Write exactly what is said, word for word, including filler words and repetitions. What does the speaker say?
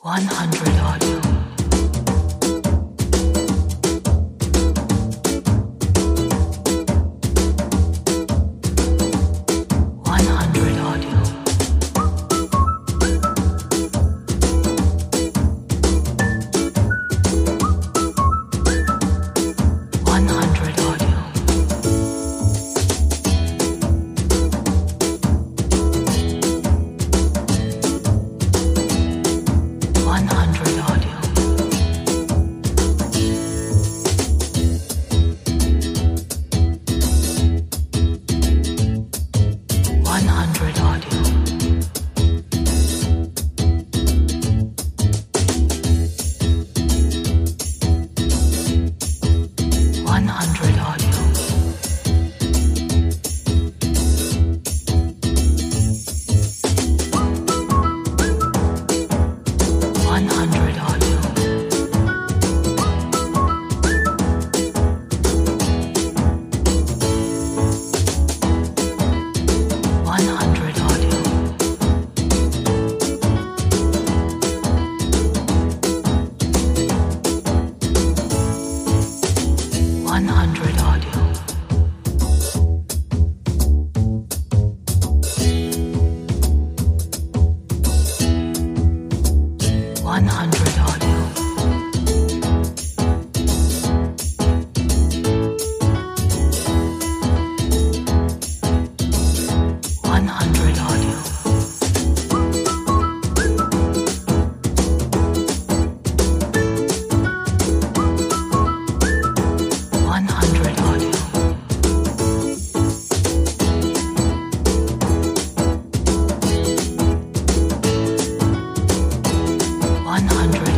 one hundred audio. one hundred audio. one hundred audio. one hundred audio. one hundred audio. one hundred audio. one hundred audio. one hundred audio. one hundred audio. one hundred audio. one hundred audio. one hundred audio. one hundred